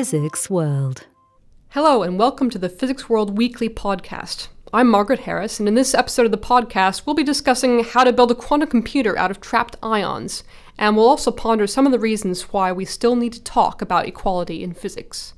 Physics World. Hello and welcome to the Physics World Weekly Podcast. I'm Margaret Harris, and in this episode of the podcast, we'll be discussing how to build a quantum computer out of trapped ions, and we'll also ponder some of the reasons why we still need to talk about equality in physics.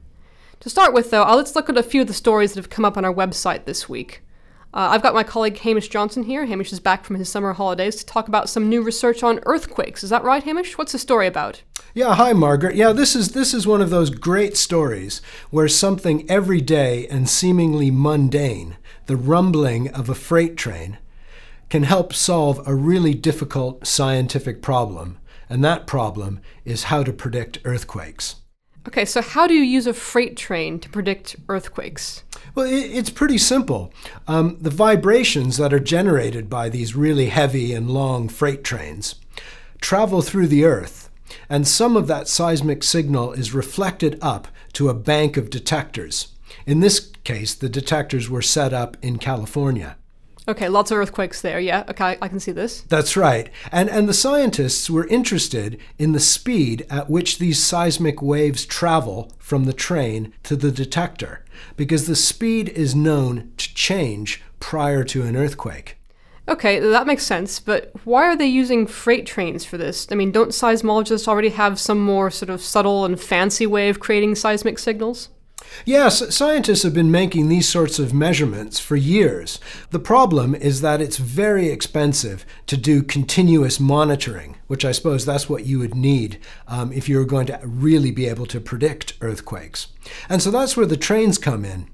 To start with, though, let's look at a few of the stories that have come up on our website this week. I've got my colleague Hamish Johnson here. Hamish is back from his summer holidays to talk about some new research on earthquakes. Is that right, Hamish? What's the story about? Yeah, hi, Margaret. Yeah, this is one of those great stories where something everyday and seemingly mundane, the rumbling of a freight train, can help solve a really difficult scientific problem. And that problem is how to predict earthquakes. Okay, so how do you use a freight train to predict earthquakes? Well, it's pretty simple. The vibrations that are generated by these really heavy and long freight trains travel through the Earth, and some of that seismic signal is reflected up to a bank of detectors. In this case, the detectors were set up in California. Okay, lots of earthquakes there, yeah. Okay, I can see this. That's right. And the scientists were interested in the speed at which these seismic waves travel from the train to the detector, because the speed is known to change prior to an earthquake. Okay, that makes sense, but why are they using freight trains for this? I mean, don't seismologists already have some more sort of subtle and fancy way of creating seismic signals? Yes, scientists have been making these sorts of measurements for years. The problem is that it's very expensive to do continuous monitoring, which I suppose that's what you would need if you were going to really be able to predict earthquakes. And so that's where the trains come in.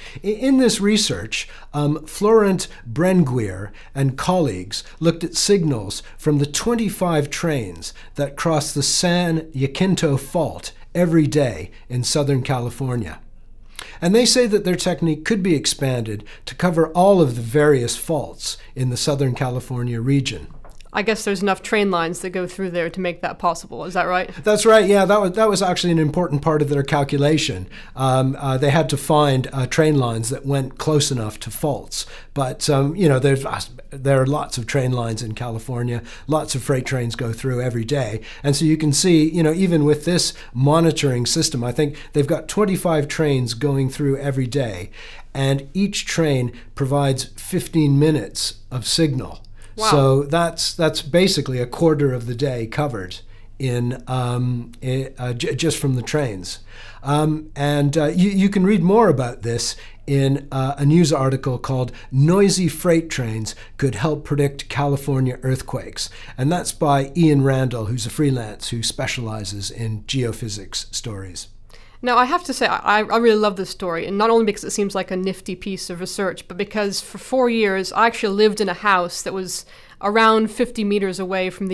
In this research, Florent Brenguier and colleagues looked at signals from the 25 trains that cross the San Jacinto Fault every day in Southern California. And they say that their technique could be expanded to cover all of the various faults in the Southern California region. I guess there's enough train lines that go through there to make that possible. Is that right? That's right. Yeah, that was actually an important part of their calculation. They had to find train lines that went close enough to faults. But there are lots of train lines in California. Lots of freight trains go through every day, and so you can see, even with this monitoring system, I think they've got 25 trains going through every day, and each train provides 15 minutes of signal. Wow. So that's basically a quarter of the day covered in just from the trains. You can read more about this in a news article called "Noisy Freight Trains Could Help Predict California Earthquakes." And that's by Ian Randall, who's a freelance who specializes in geophysics stories. Now, I have to say, I really love this story, and not only because it seems like a nifty piece of research, but because for 4 years, I actually lived in a house that was around 50 meters away from the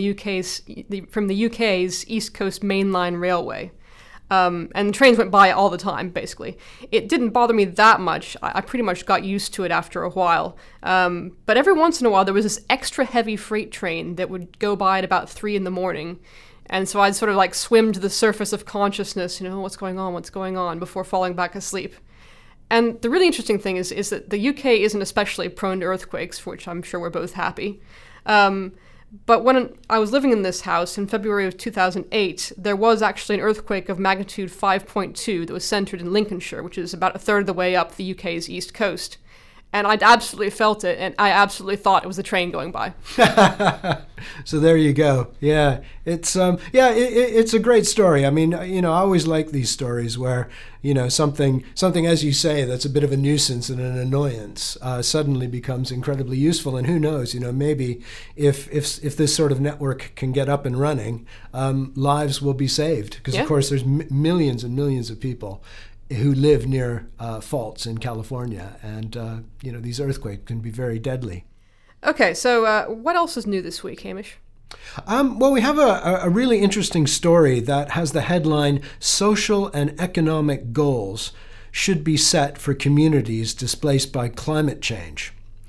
UK's East Coast Mainline Railway. And the trains went by all the time, basically. It didn't bother me that much. I pretty much got used to it after a while. But every once in a while, there was this extra heavy freight train that would go by at about 3 in the morning. And so I'd sort of like swim to the surface of consciousness, what's going on, before falling back asleep. And the really interesting thing is that the UK isn't especially prone to earthquakes, for which I'm sure we're both happy. But when I was living in this house in February of 2008, there was actually an earthquake of magnitude 5.2 that was centered in Lincolnshire, which is about a third of the way up the UK's east coast. And I'd absolutely felt it, and I absolutely thought it was a train going by. So there you go. Yeah, it's a great story. I mean, I always like these stories where something as you say that's a bit of a nuisance and an annoyance suddenly becomes incredibly useful. And who knows? Maybe if this sort of network can get up and running, lives will be saved. Because of course, there's millions and millions of people who live near faults in California, and these earthquakes can be very deadly. Okay, so what else is new this week, Hamish? Well, we have a really interesting story that has the headline, "Social and Economic Goals Should Be Set for Communities Displaced by Climate Change."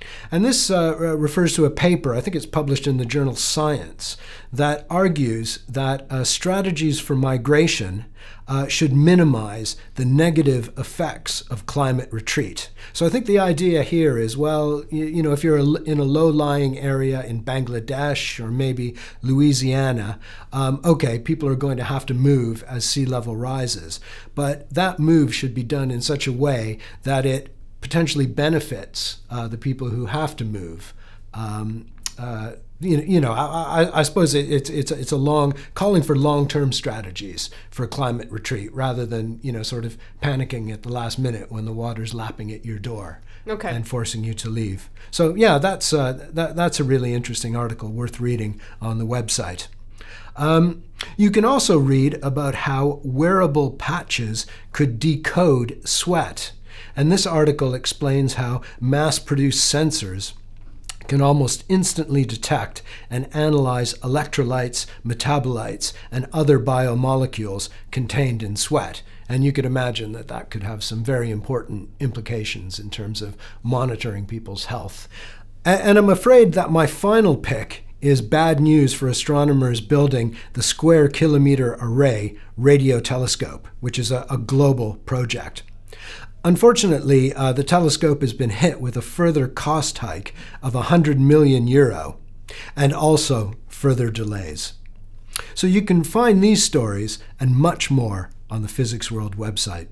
And this refers to a paper, I think it's published in the journal Science, that argues that strategies for migration should minimize the negative effects of climate retreat. So I think the idea here is, well, if you're in a low-lying area in Bangladesh or maybe Louisiana, okay, people are going to have to move as sea level rises. But that move should be done in such a way that it potentially benefits the people who have to move. I suppose it's a long calling for long-term strategies for climate retreat rather than sort of panicking at the last minute when the water's lapping at your door and forcing you to leave. So yeah, that's a really interesting article worth reading on the website. You can also read about how wearable patches could decode sweat. And this article explains how mass-produced sensors can almost instantly detect and analyze electrolytes, metabolites, and other biomolecules contained in sweat. And you could imagine that could have some very important implications in terms of monitoring people's health. And I'm afraid that my final pick is bad news for astronomers building the Square Kilometre Array radio telescope, which is a global project. Unfortunately, the telescope has been hit with a further cost hike of €100 million and also further delays. So you can find these stories and much more on the Physics World website.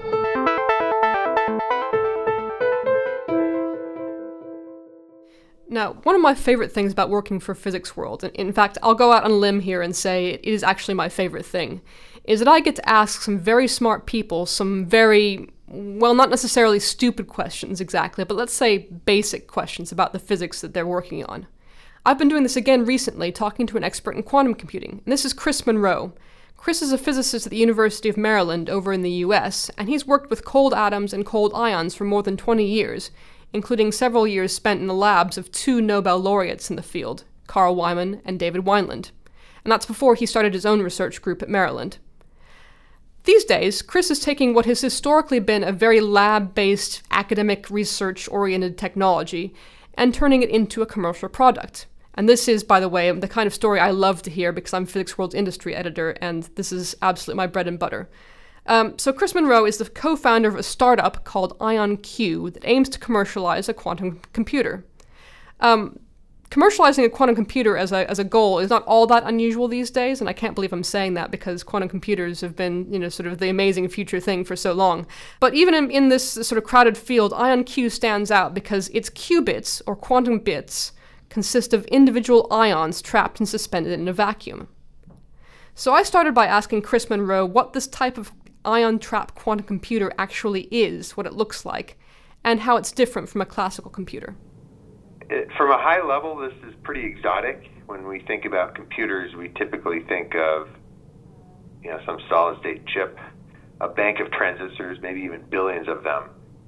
Now, one of my favorite things about working for Physics World, and in fact, I'll go out on a limb here and say it is actually my favorite thing, is that I get to ask some very smart people some very, well, not necessarily stupid questions exactly, but let's say basic questions about the physics that they're working on. I've been doing this again recently, talking to an expert in quantum computing, and this is Chris Monroe. Chris is a physicist at the University of Maryland over in the US, and he's worked with cold atoms and cold ions for more than 20 years, including several years spent in the labs of two Nobel laureates in the field, Carl Wieman and David Wineland. And that's before he started his own research group at Maryland. These days, Chris is taking what has historically been a very lab-based, academic, research-oriented technology and turning it into a commercial product. And this is, by the way, the kind of story I love to hear because I'm Physics World's industry editor, and this is absolutely my bread and butter. So Chris Monroe is the co-founder of a startup called IonQ that aims to commercialize a quantum computer. Commercializing a quantum computer as a goal is not all that unusual these days, and I can't believe I'm saying that because quantum computers have been, sort of the amazing future thing for so long. But even in this sort of crowded field, IonQ stands out because its qubits, or quantum bits, consist of individual ions trapped and suspended in a vacuum. So I started by asking Chris Monroe what this type of ion-trapped quantum computer actually is, what it looks like, and how it's different from a classical computer. From a high level, this is pretty exotic. When we think about computers, we typically think of, some solid-state chip, a bank of transistors, maybe even billions of them,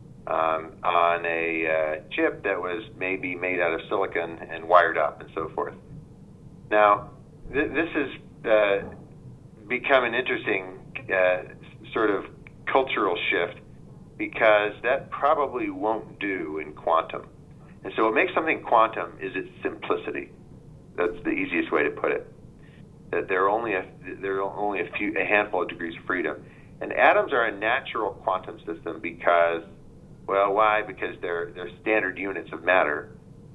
on a chip that was maybe made out of silicon and wired up and so forth. Now, this has become an interesting sort of cultural shift because that probably won't do in quantum. And so what makes something quantum is its simplicity. That's the easiest way to put it. That there are only a handful of degrees of freedom. And atoms are a natural quantum system because, well, why? Because they're standard units of matter.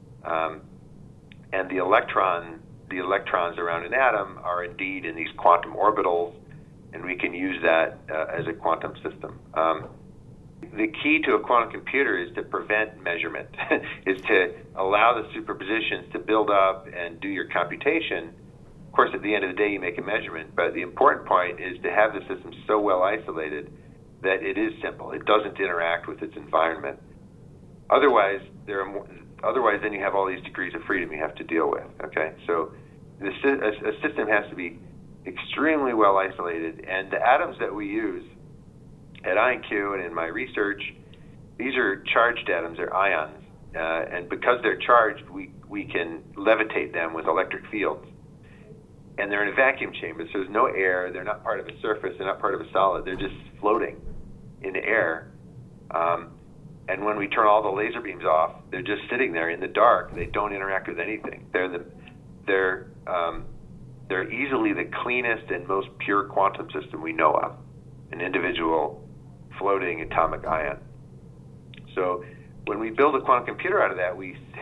And the electrons around an atom are indeed in these quantum orbitals, and we can use that as a quantum system. The key to a quantum computer is to prevent measurement, is to allow the superpositions to build up and do your computation. Of course, at the end of the day, you make a measurement, but the important point is to have the system so well isolated that it is simple. It doesn't interact with its environment. Otherwise, then you have all these degrees of freedom you have to deal with. Okay, so a system has to be extremely well isolated, and the atoms that we use at IonQ and in my research, these are charged atoms, they're ions, and because they're charged, we can levitate them with electric fields. And they're in a vacuum chamber, so there's no air, they're not part of a surface, they're not part of a solid, they're just floating in the air. And when we turn all the laser beams off, they're just sitting there in the dark. They don't interact with anything. They're easily the cleanest and most pure quantum system we know of, an individual floating atomic ion. So when we build a quantum computer out of that,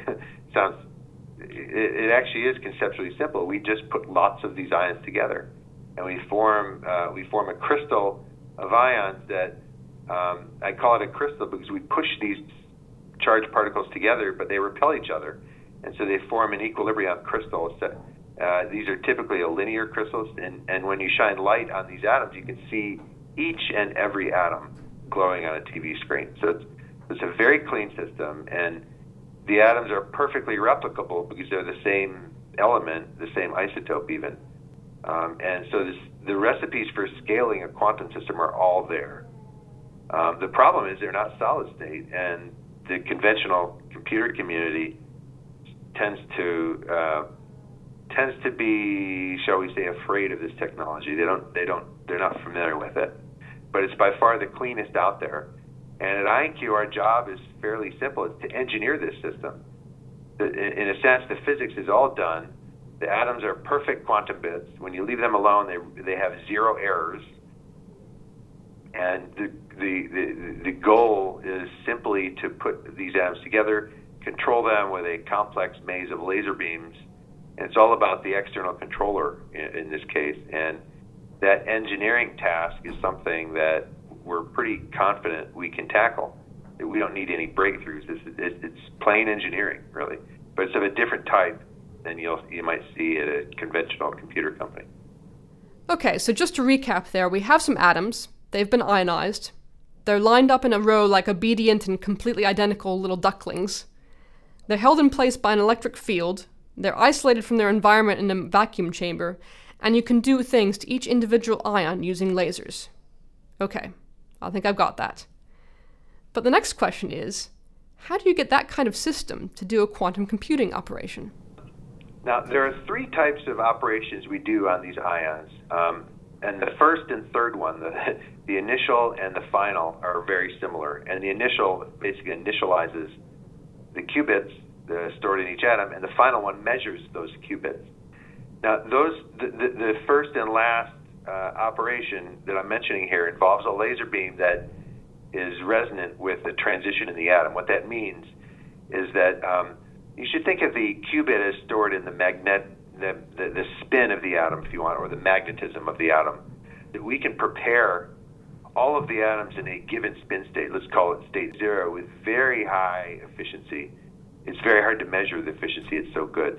it actually is conceptually simple. We just put lots of these ions together, and we form a crystal of ions that I call it a crystal because we push these charged particles together, but they repel each other, and so they form an equilibrium crystal. These are typically a linear crystals, and when you shine light on these atoms, you can see each and every atom glowing on a TV screen. So it's a very clean system, and the atoms are perfectly replicable because they're the same element, the same isotope even. And so the recipes for scaling a quantum system are all there. The problem is they're not solid state, and the conventional computer community tends to be, shall we say, afraid of this technology. They're not familiar with it. But it's by far the cleanest out there. And at IonQ, our job is fairly simple. It's to engineer this system. In a sense, the physics is all done. The atoms are perfect quantum bits. When you leave them alone, they have zero errors. And the goal is simply to put these atoms together, control them with a complex maze of laser beams. And it's all about the external controller in this case. And that engineering task is something that we're pretty confident we can tackle. We don't need any breakthroughs. It's plain engineering, really. But it's of a different type than you might see at a conventional computer company. Okay, so just to recap there, we have some atoms. They've been ionized. They're lined up in a row like obedient and completely identical little ducklings. They're held in place by an electric field. They're isolated from their environment in a vacuum chamber, and you can do things to each individual ion using lasers. Okay, I think I've got that. But the next question is, how do you get that kind of system to do a quantum computing operation? Now, there are three types of operations we do on these ions. And the first and third one, the initial and the final, are very similar. And the initial basically initializes the qubits stored in each atom, and the final one measures those qubits. Now, the first and last operation that I'm mentioning here involves a laser beam that is resonant with the transition in the atom. What that means is that you should think of the qubit as stored in the spin of the atom, if you want, or the magnetism of the atom. That we can prepare all of the atoms in a given spin state, let's call it state zero, with very high efficiency. It's very hard to measure the efficiency, it's so good.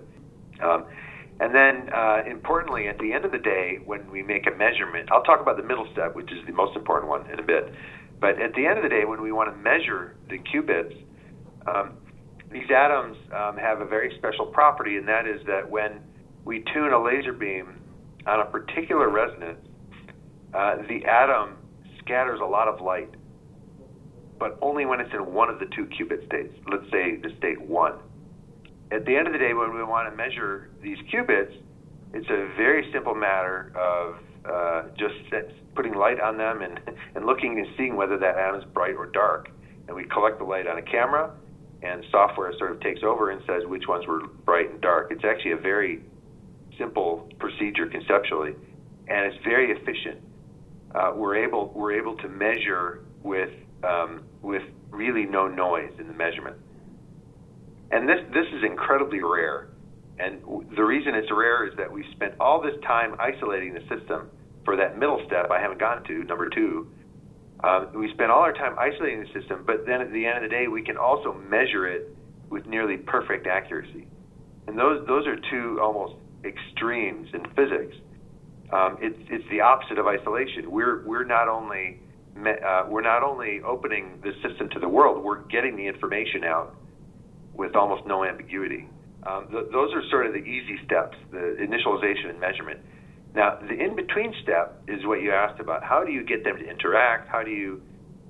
And then, importantly, at the end of the day, when we make a measurement, I'll talk about the middle step, which is the most important one in a bit. But at the end of the day, when we want to measure the qubits, these atoms have a very special property, and that is that when we tune a laser beam on a particular resonance, the atom scatters a lot of light, but only when it's in one of the two qubit states, let's say the state 1. At the end of the day, when we want to measure these qubits, it's a very simple matter of just putting light on them and looking and seeing whether that atom is bright or dark. And we collect the light on a camera, and software sort of takes over and says which ones were bright and dark. It's actually a very simple procedure conceptually, and it's very efficient. We're able to measure with really no noise in the measurement. And this is incredibly rare. And the reason it's rare is that we spent all this time isolating the system for that middle step I haven't gotten to, number 2. We spent all our time isolating the system, but then at the end of the day, we can also measure it with nearly perfect accuracy. And those are two almost extremes in physics. It's the opposite of isolation. We're not only opening the system to the world, we're getting the information out with almost no ambiguity. Those are sort of the easy steps, the initialization and measurement. Now, the in-between step is what you asked about. How do you get them to interact? How do you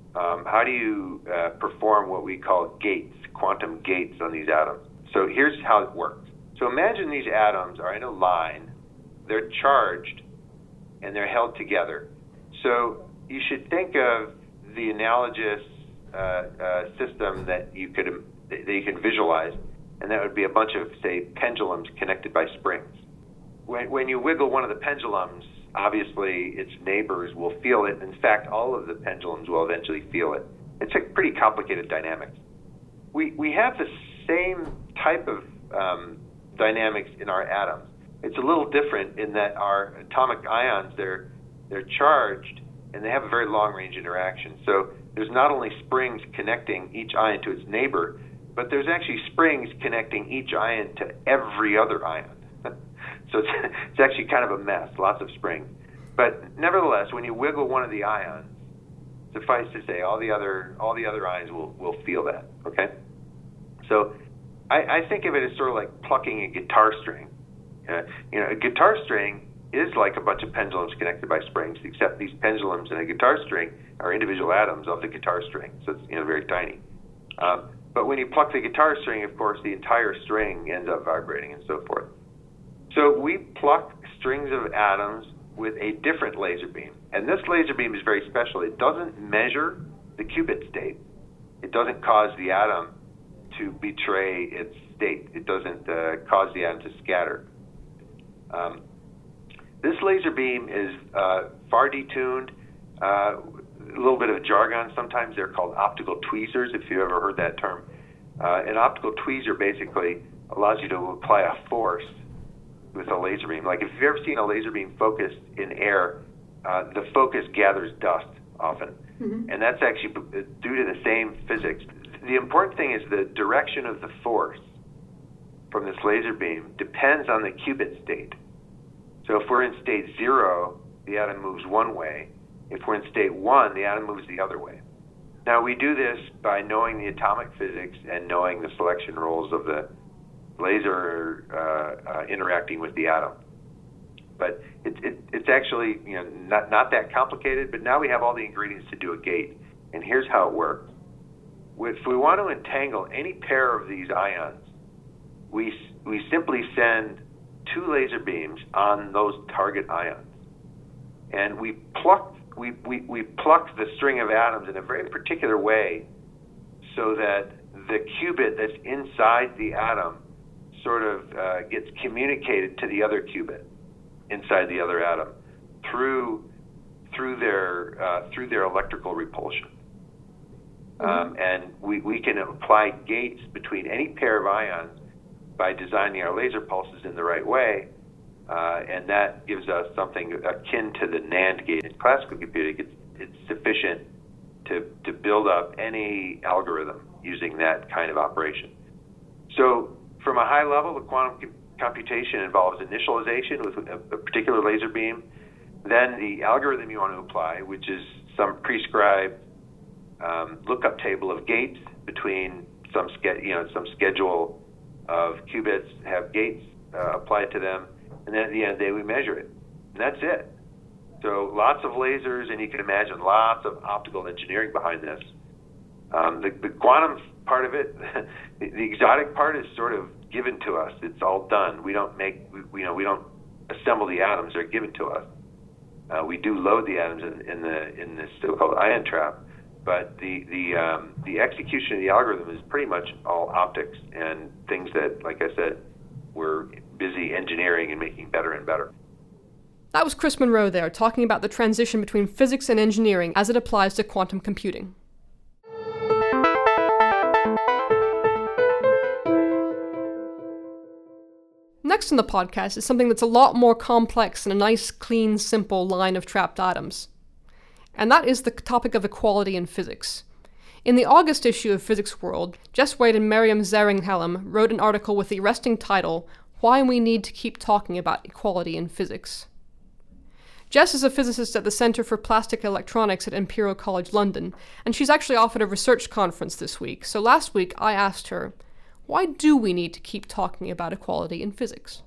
perform what we call gates, quantum gates on these atoms? So here's how it works. So imagine these atoms are in a line, they're charged, and they're held together. So you should think of the analogous system that you can visualize, and that would be a bunch of, say, pendulums connected by springs. When you wiggle one of the pendulums, obviously its neighbors will feel it. In fact, all of the pendulums will eventually feel it. It's a pretty complicated dynamics. We have the same type of dynamics in our atoms. It's a little different in that our atomic ions, they're charged, and they have a very long-range interaction. So there's not only springs connecting each ion to its neighbor, but there's actually springs connecting each ion to every other ion. So it's actually kind of a mess, lots of springs. But nevertheless, when you wiggle one of the ions, suffice to say, all the other ions will feel that. Okay. So I think of it as sort of like plucking a guitar string. A guitar string is like a bunch of pendulums connected by springs, except these pendulums in a guitar string are individual atoms of the guitar string, so it's very tiny. But when you pluck the guitar string, of course, the entire string ends up vibrating and so forth. So we pluck strings of atoms with a different laser beam, and this laser beam is very special. It doesn't measure the qubit state. It doesn't cause the atom to betray its state. It doesn't cause the atom to scatter. This laser beam is far detuned, a little bit of jargon. Sometimes they're called optical tweezers, if you ever heard that term. An optical tweezer basically allows you to apply a force with a laser beam. Like if you've ever seen a laser beam focused in air, the focus gathers dust often. Mm-hmm. And that's actually due to the same physics. The important thing is the direction of the force from this laser beam depends on the qubit state. So if we're in state 0, the atom moves one way. If we're in state 1, the atom moves the other way. Now we do this by knowing the atomic physics and knowing the selection rules of the laser interacting with the atom. But it's actually not that complicated, but now we have all the ingredients to do a gate. And here's how it works. If we want to entangle any pair of these ions, we simply send 2 laser beams on those target ions, and we pluck the string of atoms in a very particular way, so that the qubit that's inside the atom sort of gets communicated to the other qubit inside the other atom through their electrical repulsion. And we can apply gates between any pair of ions by designing our laser pulses in the right way, and that gives us something akin to the NAND gate in classical computing. It's sufficient to build up any algorithm using that kind of operation. So from a high level, the quantum computation involves initialization with a particular laser beam, then the algorithm you want to apply, which is some prescribed lookup table of gates between some schedule of qubits have gates applied to them, and then at the end of the day we measure it, and that's it. So lots of lasers, and you can imagine lots of optical engineering behind this. The quantum part of it, the exotic part, is sort of given to us. It's all done. We don't assemble the atoms; they're given to us. We do load the atoms in this so-called ion trap. But the execution of the algorithm is pretty much all optics and things that, like I said, we're busy engineering and making better and better. That was Chris Monroe there, talking about the transition between physics and engineering as it applies to quantum computing. Next on the podcast is something that's a lot more complex than a nice, clean, simple line of trapped atoms. And that is the topic of equality in physics. In the August issue of Physics World, Jess Wade and Miriam Zering-Helem wrote an article with the arresting title, Why We Need to Keep Talking About Equality in Physics. Jess is a physicist at the Centre for Plastic Electronics at Imperial College London, and she's actually offered a research conference this week. So last week I asked her, why do we need to keep talking about equality in physics?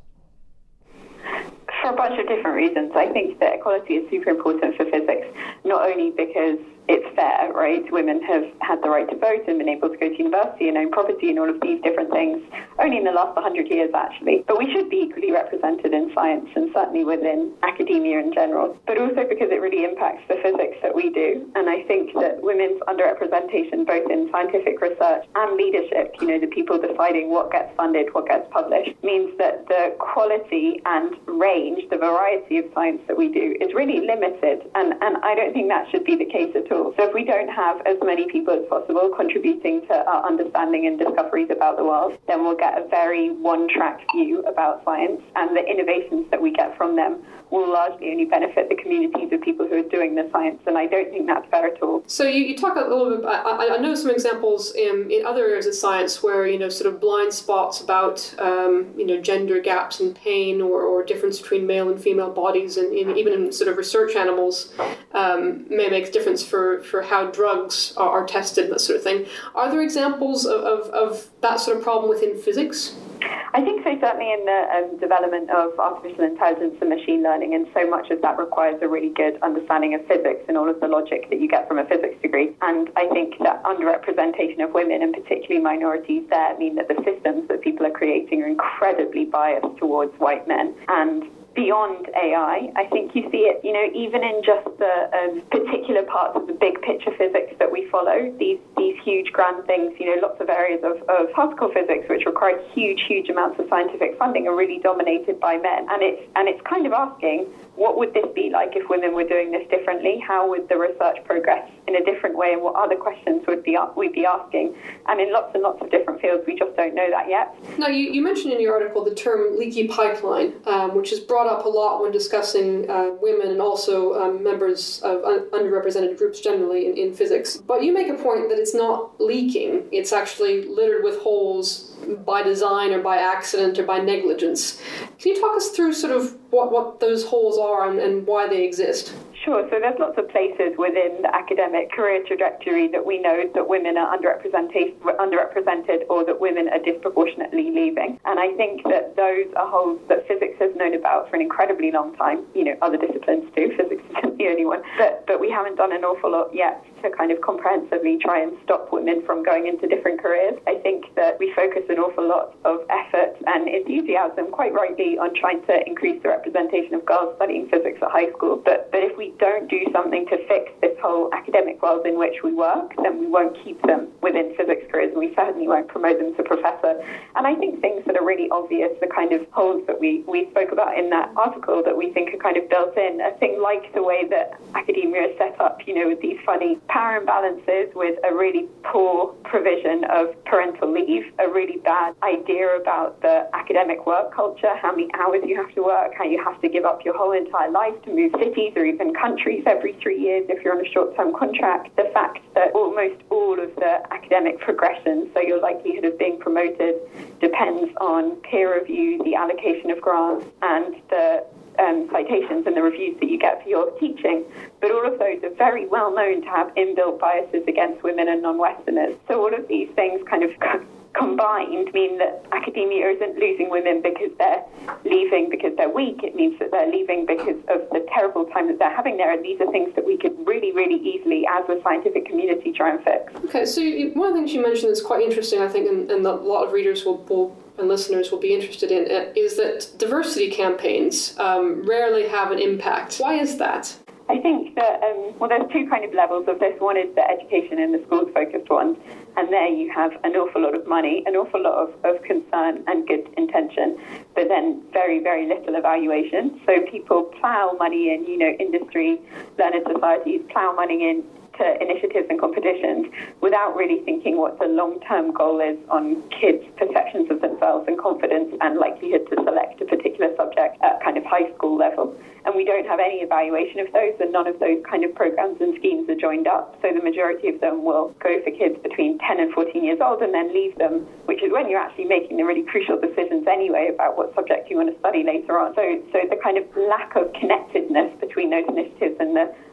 For a bunch of different reasons. I think that equality is super important for physics, not only because it's fair, right? Women have had the right to vote and been able to go to university and own property and all of these different things, only in the last 100 years, actually. But we should be equally represented in science and certainly within academia in general, but also because it really impacts the physics that we do. And I think that women's underrepresentation, both in scientific research and leadership, the people deciding what gets funded, what gets published, means that the quality and range, the variety of science that we do is really limited. And I don't think that should be the case at all. So if we don't have as many people as possible contributing to our understanding and discoveries about the world, then we'll get a very one-track view about science, and the innovations that we get from them will largely only benefit the communities of people who are doing the science, and I don't think that's fair at all. So you talk a little bit about, I know some examples in other areas of science where, sort of blind spots about, gender gaps in pain or difference between male and female bodies, and even in sort of research animals may make a difference for how drugs are tested and that sort of thing. Are there examples of that sort of problem within physics? I think so, certainly in the development of artificial intelligence and machine learning, and so much of that requires a really good understanding of physics and all of the logic that you get from a physics degree. And I think that underrepresentation of women, and particularly minorities there, mean that the systems that people are creating are incredibly biased towards white men. And beyond AI, I think you see it, even in just the particular parts of the big picture physics that we follow, these huge grand things, lots of areas of particle physics which require huge amounts of scientific funding are really dominated by men. And it's kind of asking, what would this be like if women were doing this differently? How would the research progress in a different way, and what other questions would we'd be asking? And in lots and lots of different fields, we just don't know that yet. Now, you mentioned in your article the term leaky pipeline, which is brought up a lot when discussing women and also members of underrepresented groups generally in physics. But you make a point that it's not leaking, it's actually littered with holes by design or by accident or by negligence. Can you talk us through sort of what those holes are and why they exist? Sure. So there's lots of places within the academic career trajectory that we know that women are underrepresented or that women are disproportionately leaving. And I think that those are holes that physics has known about for an incredibly long time. Other disciplines too. Physics isn't the only one. But we haven't done an awful lot yet to kind of comprehensively try and stop women from going into different careers. I think that we focus an awful lot of effort and enthusiasm, quite rightly, on trying to increase the representation of girls studying physics at high school. But if we don't do something to fix this whole academic world in which we work, then we won't keep them within physics careers, and we certainly won't promote them to professor. And I think things that are really obvious, the kind of holes that we spoke about in that article that we think are kind of built in, a thing like the way that academia is set up, with these funny power imbalances, with a really poor provision of parental leave, a really bad idea about the academic work culture, how many hours you have to work, how you have to give up your whole entire life to move cities or even countries every 3 years if you're on a short-term contract, the fact that almost all of the academic progression, so your likelihood of being promoted, depends on peer review, the allocation of grants, and the citations and the reviews that you get for your teaching. But all of those are very well known to have inbuilt biases against women and non-Westerners. So all of these things kind of combined mean that academia isn't losing women because they're leaving because they're weak. It means that they're leaving because of the terrible time that they're having there. And these are things that we could really, really easily, as a scientific community, try and fix. Okay, so one of the things you mentioned that's quite interesting, I think, and a lot of readers and listeners will be interested in, is that diversity campaigns rarely have an impact. Why is that? I think that, there's two kind of levels of this. One is the education and the schools-focused ones, and there you have an awful lot of money, an awful lot of concern and good intention, but then very, very little evaluation. So people plough money in, industry, learned societies, plough money in to initiatives and competitions without really thinking what the long-term goal is on kids' perceptions of themselves and confidence and likelihood to select a particular subject at kind of high school level. And we don't have any evaluation of those, and none of those kind of programs and schemes are joined up. So the majority of them will go for kids between 10 and 14 years old and then leave them, which is when you're actually making the really crucial decisions anyway about what subject you want to study later on. So the kind of lack of connectedness between those initiatives and the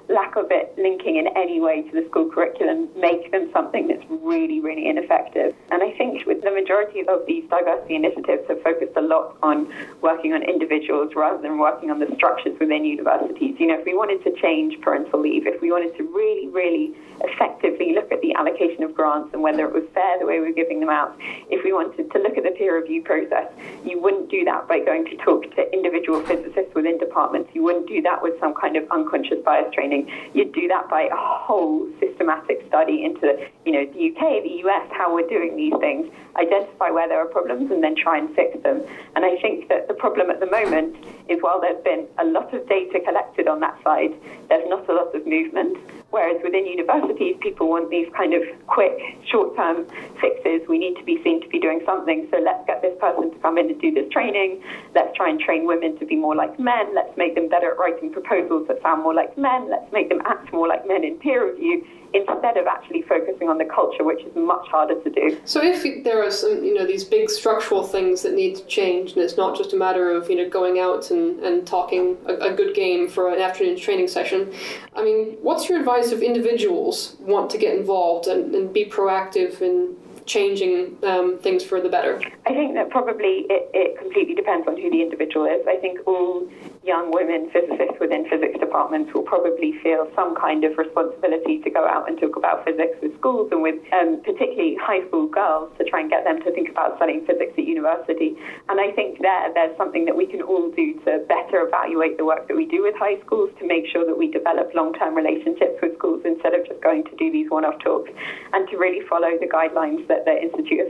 lack of it linking in any way to the school curriculum make them something that's really, really ineffective. And I think with the majority of these diversity initiatives have focused a lot on working on individuals rather than working on the structures within universities. If we wanted to change parental leave, if we wanted to really, really effectively look at the allocation of grants and whether it was fair the way we were giving them out, if we wanted to look at the peer review process, you wouldn't do that by going to talk to individual physicists within departments. You wouldn't do that with some kind of unconscious bias training. You'd do that by a whole systematic study into the UK, the US, how we're doing these things, identify where there are problems and then try and fix them. And I think that the problem at the moment is while there's been a lot of data collected on that side, there's not a lot of movement. Whereas within universities, people want these kind of quick, short-term fixes. We need to be seen to be doing something, so let's get this person to come in and do this training. Let's try and train women to be more like men. Let's make them better at writing proposals that sound more like men. Let's make them act more like men in peer review, instead of actually focusing on the culture, which is much harder to do. So if there are some, these big structural things that need to change, and it's not just a matter of, going out and talking a good game for an afternoon's training session, what's your advice if individuals want to get involved and be proactive in changing things for the better? I think that probably it completely depends on who the individual is. I think all young women physicists within physics departments will probably feel some kind of responsibility to go out and talk about physics with schools and with particularly high school girls to try and get them to think about studying physics at university. And I think there's something that we can all do to better evaluate the work that we do with high schools to make sure that we develop long-term relationships with schools instead of just going to do these one-off talks, and to really follow the guidelines that the Institute of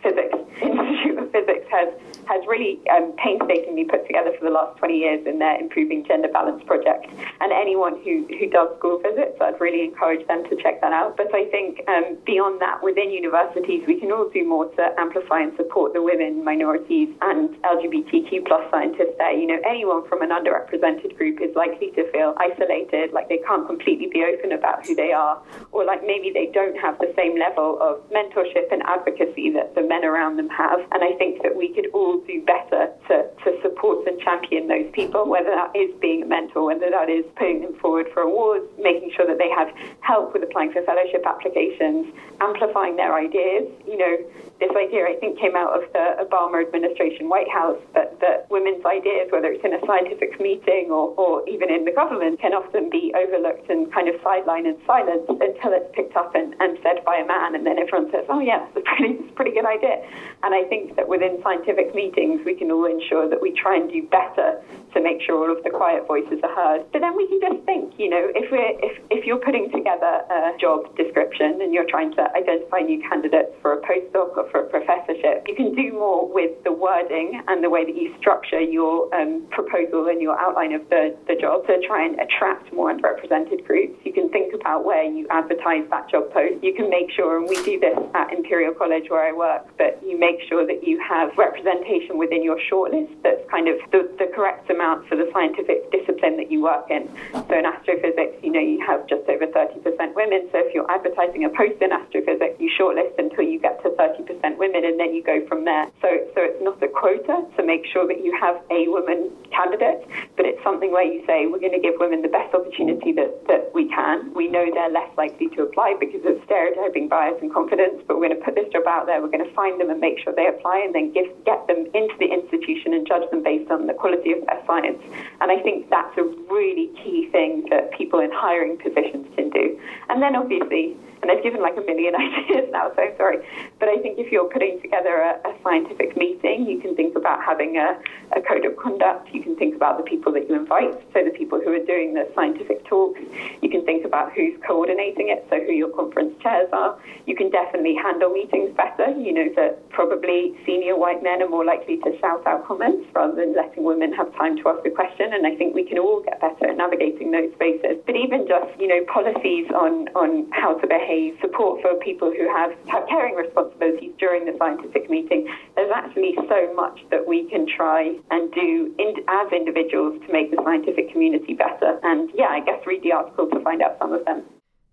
Physics has really painstakingly put together for the last 20 years in their Improving Gender Balance project. And anyone who does school physics, I'd really encourage them to check that out. But I think beyond that, within universities, we can all do more to amplify and support the women, minorities, and LGBTQ plus scientists there. Anyone from an underrepresented group is likely to feel isolated, like they can't completely be open about who they are, or like maybe they don't have the same level of mentorship and advocacy that the men around them have. And I think that we could all do better to support and champion those people, whether that is being a mentor, whether that is putting them forward for awards, making sure that they have help with applying for fellowship applications, amplifying their ideas. This idea, I think, came out of the Obama administration White House, that women's ideas, whether it's in a scientific meeting or even in the government, can often be overlooked and kind of sidelined and silenced until it's picked up and said by a man, and then everyone says, oh yeah, it's a pretty good idea. And I think that within scientific meetings, we can all ensure that we try and do better to make sure all of the quiet voices are heard. But then we can just think, if you're putting together a job description and you're trying to identify new candidates for a postdoc or for a professorship, you can do more with the wording and the way that you structure your proposal and your outline of the job to try and attract more underrepresented groups. You can think about where you advertise that job post. You can make sure, and we do this at Imperial College where I work, that you make sure that you have representation within your shortlist that's kind of the correct amount for the scientific discipline that you work in. So in astrophysics, you have just over 30% women. So if you're advertising a post in astrophysics, you shortlist until you get to 30% women, and then you go from there. So it's not a quota to make sure that you have a woman candidate, but it's something where you say, we're going to give women the best opportunity that we can. We know they're less likely to apply because of stereotyping, bias, and confidence, but we're going to put this job out there. We're going to find them and make sure they apply, and then get them into the institution and judge them based on the quality of their science. And I think that's a really key thing that people in hiring positions can do. And then obviously, and I've given like a million ideas now, so I'm sorry, but I think if you're putting together a scientific meeting, you can think about having a code of conduct. You can think about the people that you invite, so the people who are doing the scientific talks. You can think about who's coordinating it, so who your conference chairs are. You can definitely handle meetings better. That probably senior white men are more likely to shout out comments rather than letting women have time to ask a question, and I think we can all get better at navigating those spaces. But even just, policies on how to behave, support for people who have caring responsibilities during the scientific meeting, there's actually so much that we can try and do as individuals to make the scientific community better. And I guess read the article to find out some of them.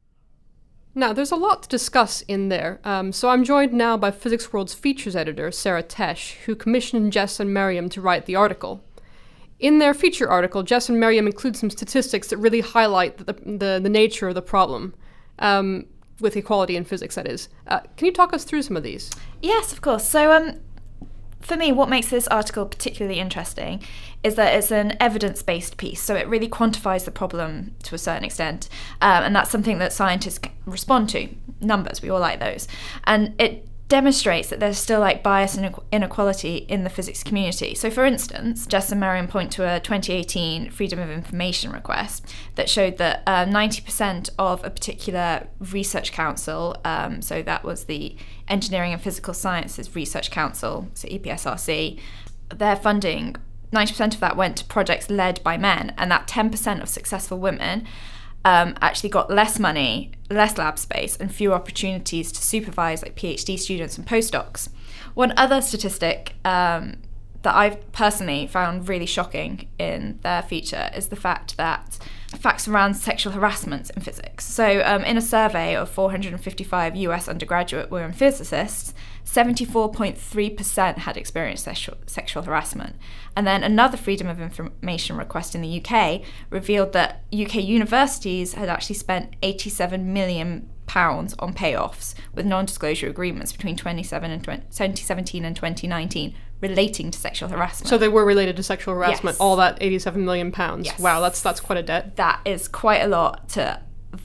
Now, there's a lot to discuss in there, so I'm joined now by Physics World's features editor, Sarah Tesh, who commissioned Jess and Miriam to write the article. In their feature article, Jess and Miriam include some statistics that really highlight the nature of the problem. With equality in physics, that is. Can you talk us through some of these? Yes, of course. So for me, what makes this article particularly interesting is that it's an evidence-based piece, so it really quantifies the problem to a certain extent, and that's something that scientists respond to. Numbers, we all like those. And it demonstrates that there's still bias and inequality in the physics community. So for instance, Jess and Marion point to a 2018 Freedom of Information request that showed that 90% of a particular research council, so that was the Engineering and Physical Sciences Research Council, so EPSRC, their funding, 90% of that went to projects led by men, and that 10% of successful women actually got less money, less lab space, and fewer opportunities to supervise PhD students and postdocs. One other statistic that I've personally found really shocking in their feature is the fact that facts around sexual harassment in physics. So in a survey of 455 US undergraduate women physicists, 74.3% had experienced sexual harassment. And then another Freedom of Information request in the UK revealed that UK universities had actually spent £87 million on payoffs with non-disclosure agreements between 2017 and 2019 relating to sexual harassment. So they were related to sexual harassment, yes. All that £87 million. Yes. Wow, that's quite a debt. That is quite a lot to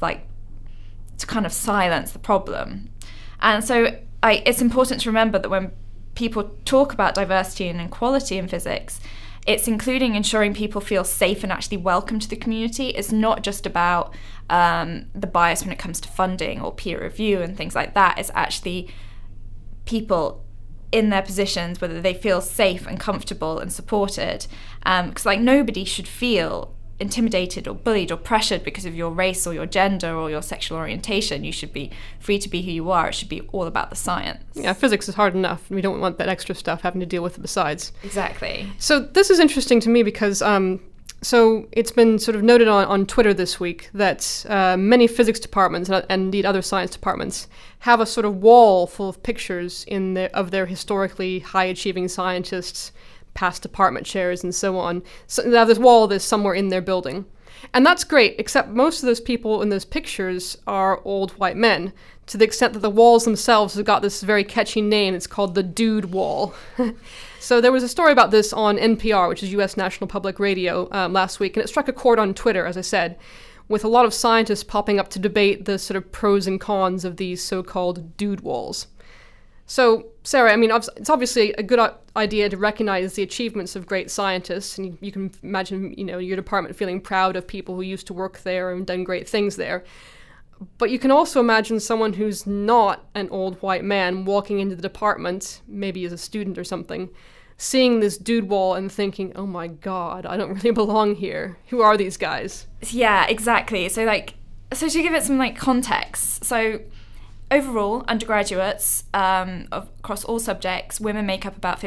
kind of silence the problem. And so it's important to remember that when people talk about diversity and equality in physics, it's including ensuring people feel safe and actually welcome to the community. It's not just about the bias when it comes to funding or peer review and things like that. It's actually people in their positions, whether they feel safe and comfortable and supported. Because nobody should feel intimidated or bullied or pressured because of your race or your gender or your sexual orientation. You should be free to be who you are. It should be all about the science. Yeah, physics is hard enough, and we don't want that extra stuff having to deal with it besides. Exactly. So this is interesting to me because so it's been sort of noted on Twitter this week that many physics departments and indeed other science departments have a sort of wall full of pictures of their historically high-achieving scientists, past department chairs, and so on. So now this wall is somewhere in their building. And that's great, except most of those people in those pictures are old white men, to the extent that the walls themselves have got this very catchy name. It's called the Dude Wall. So there was a story about this on NPR, which is U.S. National Public Radio, last week, and it struck a chord on Twitter, as I said, with a lot of scientists popping up to debate the sort of pros and cons of these so-called dude walls. So, Sarah, I mean, it's obviously a good idea to recognize the achievements of great scientists, and you can imagine, your department feeling proud of people who used to work there and done great things there. But you can also imagine someone who's not an old white man walking into the department, maybe as a student or something, seeing this dude wall and thinking, oh my God, I don't really belong here. Who are these guys? Yeah, exactly. So to give it some context, so overall, undergraduates, across all subjects, women make up about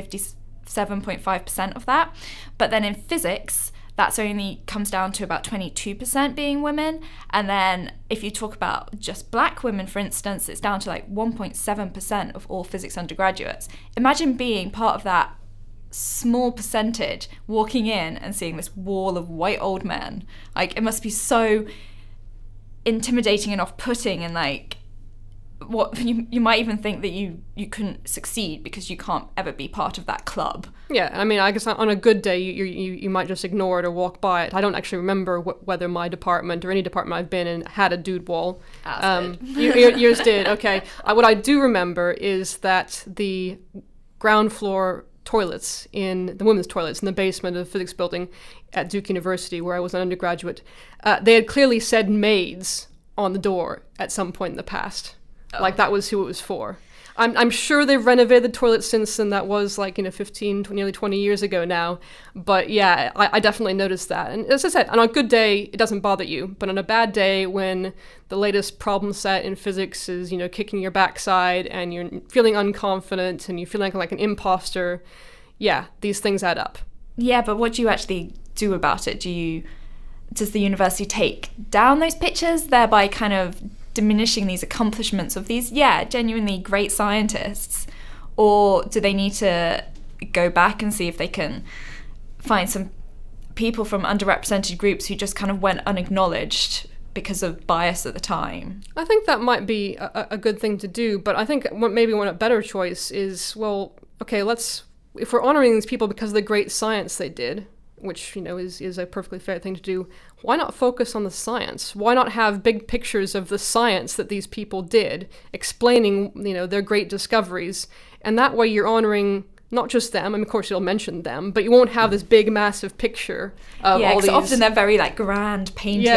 57.5% of that. But then in physics, that's only comes down to about 22% being women. And then if you talk about just black women, for instance, it's down to 1.7% of all physics undergraduates. Imagine being part of that small percentage, walking in and seeing this wall of white old men. It must be so intimidating and off-putting, and what you might even think that you couldn't succeed because you can't ever be part of that club. Yeah, I mean, I guess on a good day you might just ignore it or walk by it. I don't actually remember whether my department or any department I've been in had a dude wall. Yours did, okay. What I do remember is that the ground floor toilets the women's toilets in the basement of the physics building at Duke University, where I was an undergraduate, they had clearly said maids on the door at some point in the past. That was who it was for. I'm sure they've renovated the toilet since, and that was 15, nearly 20 years ago now. But yeah, I definitely noticed that. And as I said, on a good day, it doesn't bother you. But on a bad day, when the latest problem set in physics is, kicking your backside, and you're feeling unconfident, and you're feeling like an imposter, yeah, these things add up. Yeah, but what do you actually do about it? Does the university take down those pictures, thereby kind of diminishing these accomplishments of these, genuinely great scientists? Or do they need to go back and see if they can find some people from underrepresented groups who just kind of went unacknowledged because of bias at the time. I think that might be a good thing to do, but I think maybe one better choice is, well, okay, if we're honoring these people because of the great science they did, which, is a perfectly fair thing to do, why not focus on the science? Why not have big pictures of the science that these people did, explaining, their great discoveries? And that way you're honoring not just them, and of course you'll mention them, but you won't have this big, massive picture of all these. Yeah, often they're very grand painted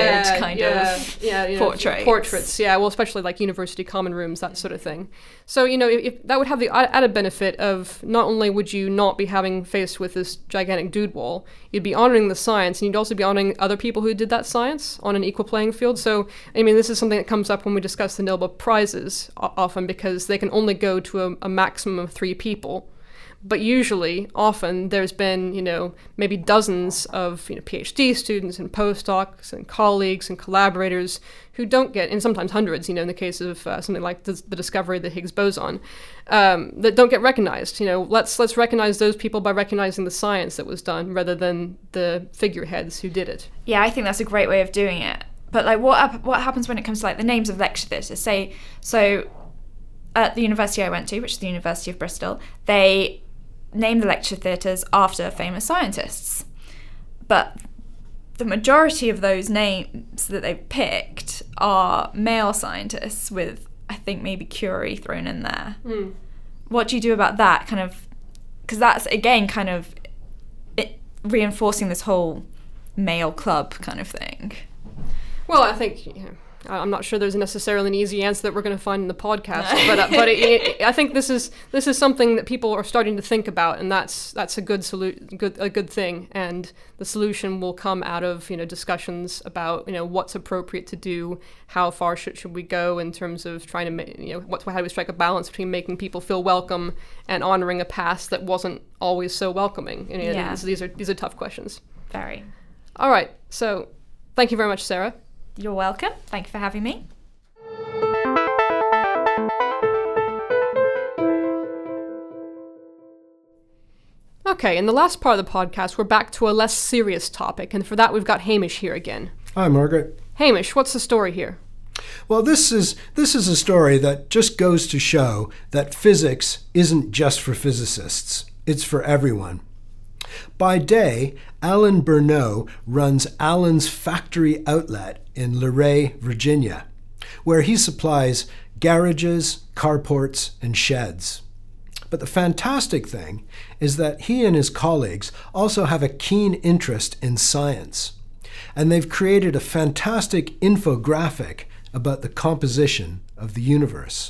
of portraits. Portraits, yeah. Well, especially university common rooms, that sort of thing. So, if that would have the added benefit of not only would you not be faced with this gigantic dude wall, you'd be honoring the science, and you'd also be honoring other people who did that science on an equal playing field. So, this is something that comes up when we discuss the Nobel Prizes often, because they can only go to a maximum of 3 people. But usually, often, there's been, maybe dozens of, PhD students and postdocs and colleagues and collaborators who don't get, and sometimes hundreds, in the case of something like the discovery of the Higgs boson, that don't get recognized. Let's recognize those people by recognizing the science that was done rather than the figureheads who did it. Yeah, I think that's a great way of doing it. But what happens when it comes to the names of lecture theatres? So at the university I went to, which is the University of Bristol, they name the lecture theatres after famous scientists. But the majority of those names that they've picked are male scientists with, I think, maybe Curie thrown in there. What do you do about that because that's, again, reinforcing this whole male club kind of thing? Well, I think... I'm not sure there's necessarily an easy answer that we're going to find in the podcast, but I think this is something that people are starting to think about, and that's a good thing. And the solution will come out of discussions about what's appropriate to do, how far should we go in terms of trying to how do we strike a balance between making people feel welcome and honoring a past that wasn't always so welcoming. These are tough questions. Very. All right, so thank you very much, Sarah. You're welcome. Thank you for having me. Okay, in the last part of the podcast, we're back to a less serious topic, and for that we've got Hamish here again. Hi, Margaret. Hamish, what's the story here? Well, this is a story that just goes to show that physics isn't just for physicists. It's for everyone. By day, Alan Bernot runs Allen's Factory Outlet in Luray, Virginia, where he supplies garages, carports, and sheds. But the fantastic thing is that he and his colleagues also have a keen interest in science, and they've created a fantastic infographic about the composition of the universe.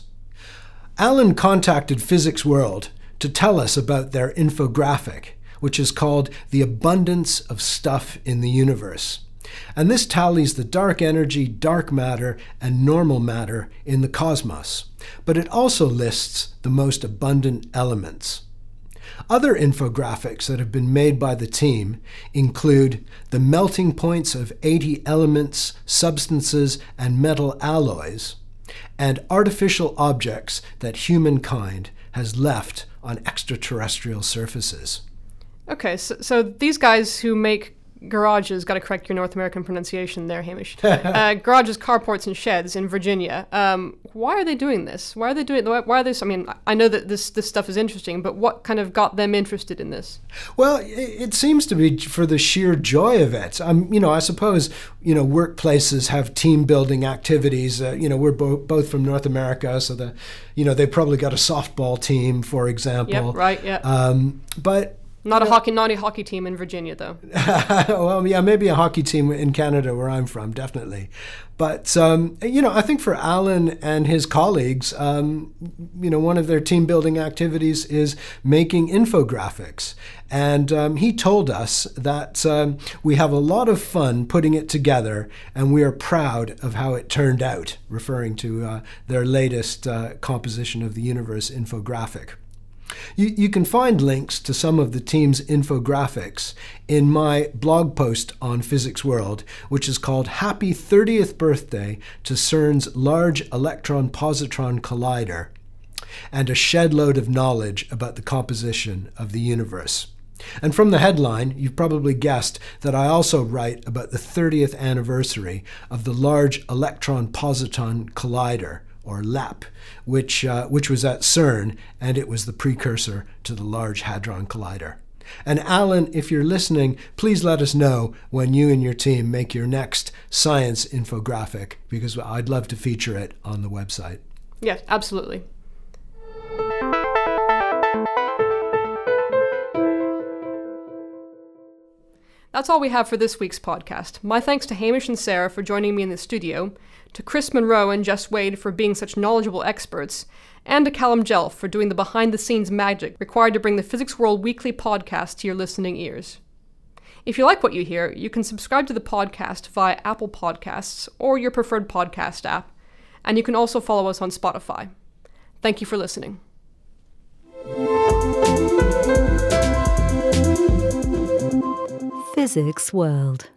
Alan contacted Physics World to tell us about their infographic, which is called The Abundance of Stuff in the Universe. And this tallies the dark energy, dark matter, and normal matter in the cosmos. But it also lists the most abundant elements. Other infographics that have been made by the team include the melting points of 80 elements, substances, and metal alloys, and artificial objects that humankind has left on extraterrestrial surfaces. Okay, so these guys who make garages, got to correct your North American pronunciation there, Hamish. Garages, carports, and sheds in Virginia. Why are they doing this? Why are they? I mean, I know that this stuff is interesting, but what kind of got them interested in this? Well, it seems to be for the sheer joy of it. I suppose, workplaces have team building activities. We're both from North America, so they probably got a softball team, for example. Yep, right, yeah. But Not a hockey team in Virginia, though. Well, yeah, maybe a hockey team in Canada, where I'm from, definitely. But, I think for Alan and his colleagues, one of their team building activities is making infographics. And he told us that we have a lot of fun putting it together, and we are proud of how it turned out, referring to their latest composition of the universe infographic. You can find links to some of the team's infographics in my blog post on Physics World, which is called Happy 30th Birthday to CERN's Large Electron-Positron Collider, and a shed load of knowledge about the composition of the universe. And from the headline, you've probably guessed that I also write about the 30th anniversary of the Large Electron Positron Collider, or LEP, which was at CERN, and it was the precursor to the Large Hadron Collider. And Alan, if you're listening, please let us know when you and your team make your next science infographic, because I'd love to feature it on the website. Yes, absolutely. That's all we have for this week's podcast. My thanks to Hamish and Sarah for joining me in the studio, to Chris Monroe and Jess Wade for being such knowledgeable experts, and to Callum Jelf for doing the behind-the-scenes magic required to bring the Physics World Weekly podcast to your listening ears. If you like what you hear, you can subscribe to the podcast via Apple Podcasts or your preferred podcast app, and you can also follow us on Spotify. Thank you for listening. Physics World.